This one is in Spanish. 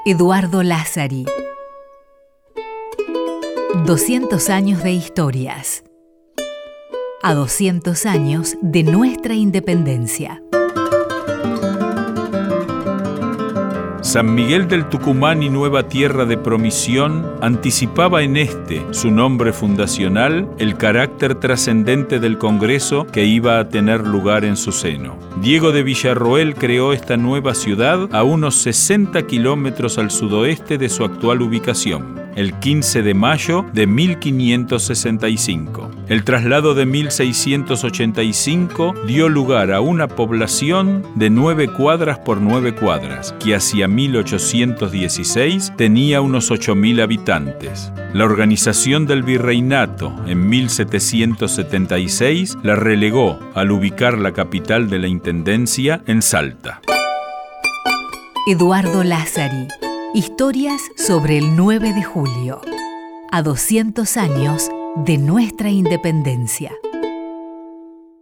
Eduardo Lázari. 200 años de historias. A 200 años de nuestra independencia. San Miguel del Tucumán y Nueva Tierra de Promisión anticipaba en su nombre fundacional, el carácter trascendente del Congreso que iba a tener lugar en su seno. Diego de Villarroel creó esta nueva ciudad a unos 60 kilómetros al sudoeste de su actual ubicación, el 15 de mayo de 1565. El traslado de 1685 dio lugar a una población de 9 cuadras por 9 cuadras, que hacia 1816 tenía unos 8.000 habitantes. La organización del virreinato en 1776 la relegó al ubicar la capital de la intendencia en Salta. Eduardo Lázari. Historias sobre el 9 de julio. A 200 años de nuestra independencia.